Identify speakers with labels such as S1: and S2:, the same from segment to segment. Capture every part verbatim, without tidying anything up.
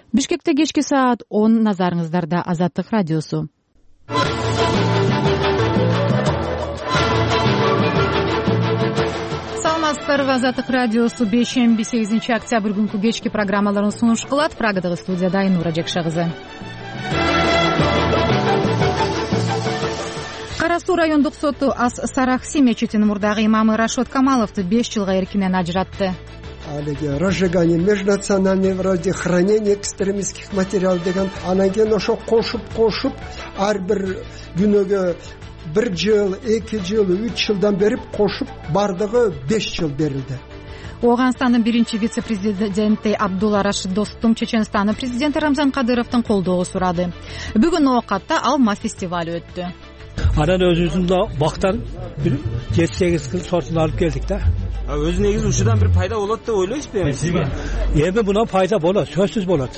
S1: Бишкекте кечки саат он, назарыңыздарда Азаттык радиосу. Саламатсыздарбы, Азаттык радиосу бейшемби сегизинчи октябрь күнкү кечки программаларын сунуш кылат. Прагадагы студияда Айнура Жекша кызы. Кара Суу райондук соту Ас Сарахси мечитинин мурдагы имамы Рашод Камаловду беш жылга эркинен ажыратты.
S2: Разжигание, межнациональное вроде хранение экстремистских материалов деген анан кийин ошо кошуп кошуп ар бир күнөөгө бир жыл, эки жыл, үч жылдан берип кошуп бардыгы беш жыл берилди.
S1: Ооганстандын биринчи вице-президенти Абдулла Рашид Достум Чеченстандын президенти Рамзан Кадыровдун колдоого сурады. Бүгүн Оокатта Алма фестивали өттү.
S3: Анан өзүбүздүн да бактан бир жети сегиз кыз сортун алып келдик да.
S4: Өзү негизи ушудан бир пайда болот деп ойлойсузбу?
S3: Эми мына пайда болот, сөзсүз болот.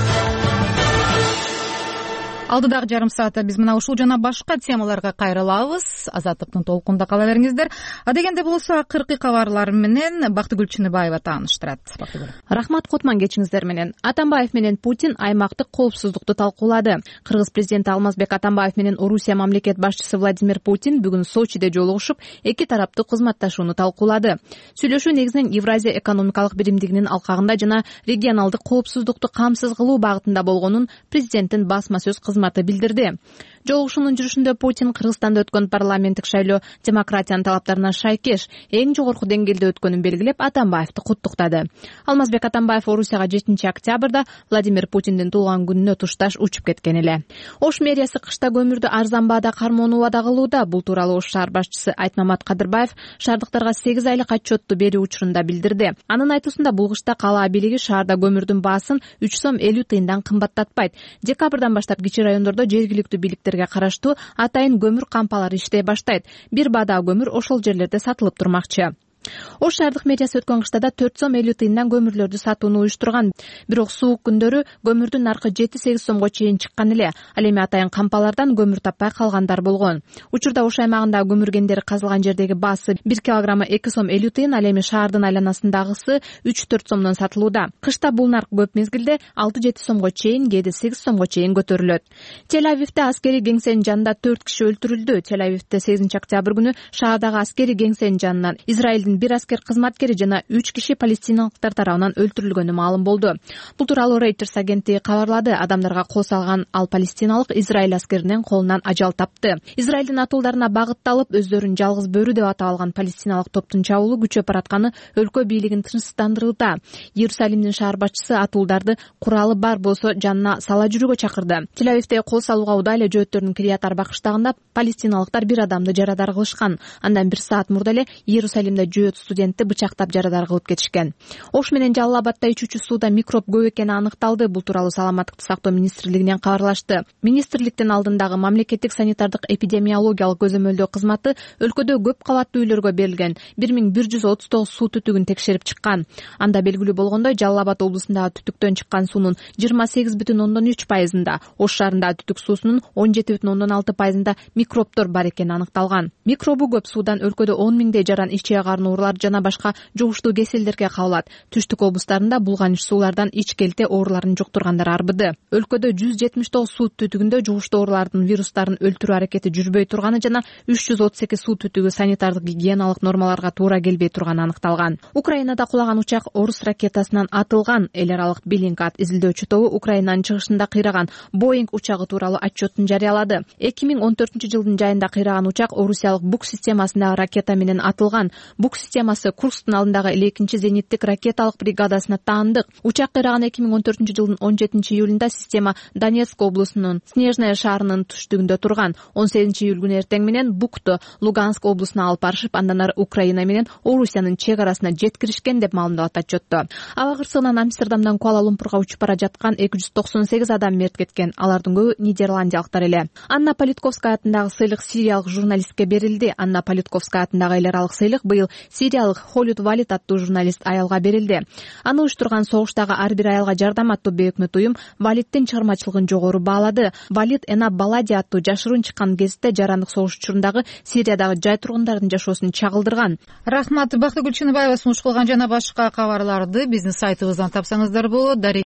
S1: Алдыдагы жарым саатта биз мына ушул жана башка темаларга кайрылабыз. Азаттыктын толкунда кала бериңиздер. Адегенде болсо акыркы кабарлар менен Бактыгүл Чыныбаева тааныштырат. Бактыгүл.
S5: Рахмат, Кутман, кечиңиздер менен. Атамбаев менен Путин аймактык коопсуздукту талкуулады. Кыргыз президенти Алмазбек Атамбаев менен Орусия мамлекет башчысы Владимир Путин бүгүн Сочиде жолугушуп, эки тараптуу кызматташууну талкуулады. Сүйлөшүү негизинен Евразия экономикалык биримдигинин алкагында жана регионалдык коопсуздукту камсыз кылуу багытында болгонун президенттин басма сөз кызматы билдирди. Жолугушуунун жүрүшүндө Путин Кыргызстанда өткөн парламенттик шайлоо демократиянын талаптарына шайкеш эң жогорку деңгээлде өткөнүн белгилеп, Атамбаевди куттуктады. Алмазбек Атамбаев Орусияга жетинчи октябрда Владимир Путиндин туулган күнүнө тушташ учуп кеткен эле. Ош мэриясы кышта көмүрдү арзан баада кармоону убада кылууда. Бул тууралуу Ош шаар башчысы Айтмамат Кадырбаев шаардыктарга сегиз айлык отчетту берүү учурунда билдирди. Анын айтуусунда бул кышта кала бийлиги шаарда көмүрдүн баасын үч сом элүү тыйындан кымбаттатпайт. Декабрдан баштап кичи райондордо жергиликтүү бийликтер караштуу атайын көмүр кампалары иштей баштайт. Бир баада көмүр ошол жерлерде сатылып турмакчы. Ош шаардык мэриясы өткөн кыштада төрт сом элүү тыйындан көмүрлөрдү сатууну уюштурган. Бирок суук күндөрү көмүрдүн наркы жети сегиз сомго чейин чыккан эле. Ал эми атайын кампалардан көмүр таппай калгандар болгон. Учурда Ош аймагында көмүр кендери казылган жердеги баасы бир килограммы эки сом элүү тыйын, ал эми шаардын айланасындагысы үч төрт сомдон сатылууда. Кышта бул нарк көп мезгилде алты жети сомго чейин, кээде сегиз сомго чейин көтөрүлөт. Тель-Авивде аскери кеңсенин жанында төрт киши өлтүрүлдү. Тель-Авивде сегизинчи октябрь күнү шаардагы аскери кеңсенин жанынан Израилдин бир аскер кызматкери жана үч киши палестиналыктар тарабынан өлтүрүлгөнү маалым болду. Бул тууралуу Reuters агенттиги кабарлады. Адамдарга кол салган ал палестиналык Израиль аскеринин колунан ажал тапты. Израилдин атуулдарына багытталып, өздөрүн жалгыз бөрү деп атап алган палестиналык топтун чабуулу күчөп баратканы өлкө бийлигин тынчсыздандырууда. Иерусалимдин шаар башчысы атуулдарды куралы бар болсо жанына сала жүрүүгө чакырды. Тель-Авивде кол салууга удаа эле жөөттөрдүн Кирият Арба кыштагында палестиналыктар бир адамды жарадар кылышкан. Андан бир саат мурда эле Иерусалимде жөөт студентти бычактап жарадар кылып кетишкен. Ош менен Жалал Абадда ичүүчү сууда микроб көп экени аныкталды. Бул тууралуу Саламаттыкты сактоо министрлигинен кабарлашты. Министрликтин алдындагы мамлекеттик санитардык эпидемиологиялык көзөмөлдөө кызматы өлкөдө көп кабаттуу үйлөргө берилген бир миң бир жүз отуз тогуз суу түтүгүн текшерип чыккан. Анда белгилүү болгондой, Жалал Абад облусундагы түтүктөн чыккан суунун жыйырма сегиз бүтүн ондон үч пайызында, Ош шаарындагы түтүк суусунун он жети бүтүн ондон алты пайызында микробдор бар экени аныкталган. Микробу көп суудан өлкөдө он миңдей жаран ич аагарын оорулар жана башка жугуштуу кеселдерге кабылат. Түштүк облустарында булганыч суулардан ич келте ооруларын жуктургандар арбыды. Өлкөдө жүз жетимиш тогуз суу түтүгүндө жугуштуу оорулардын вирустарын өлтүрүү аракети жүрбөй турганы жана үч жүз отуз эки суу түтүгү санитардык гигиеналык нормаларга туура келбей турганы аныкталган. Украинада кулаган учак орус ракетасынан атылган. Эл аралык Белинкат изилдөөчү тобу Украинанын чыгышында кыйраган Боинг учагы тууралуу отчетун жарыялады. эки миң он төртүнчү жылдын жайында кыйраган учак орусиялык Бук системасындагы ракета менен атылган. Бук системасы Курсктун алдындагы экинчи зениттик ракеталык бригадасына таандык. Учак кыйраган эки миң он төртүнчү жылдын он жетинчи июлунда система Донецк облусунун Снежная шаарынын түштүгүндө турган. он сегизинчи июль күнү эртең менен Букту Луганск облусуна алып барышып, андан ары Украина менен Орусиянын чек арасына жеткиришкен деп маалымдап отчетто. Аба кырсыгынан Амстердамдан Куала-Лумпурга учуп бара жаткан эки жүз токсон сегиз адам мерт кеткен. Алардын көбү нидерландиялыктар эле. Анна Политковская атындагы сыйлык сириялык журналистке берилди. Анна Политковская атындагы эл аралык сыйлык быйыл сириялык Холют Валид аттуу журналист аялга берилди. Аны уюштурган согуштагы ар бир аялга жардам аттуу бейөкмөт уюм Валидтин чыгармачылыгын жогору баалады. Валид Эна Балади аттуу жашыруун чыккан гезитте жарандык согуш учурундагы Сириядагы жай тургундардын жашоосун чагылдырган.
S1: Рахмат. Бактыгүл Чыныбаева сунуш кылган жана башка кабарларды биздин сайтыбыздан тапсаңыздар болот.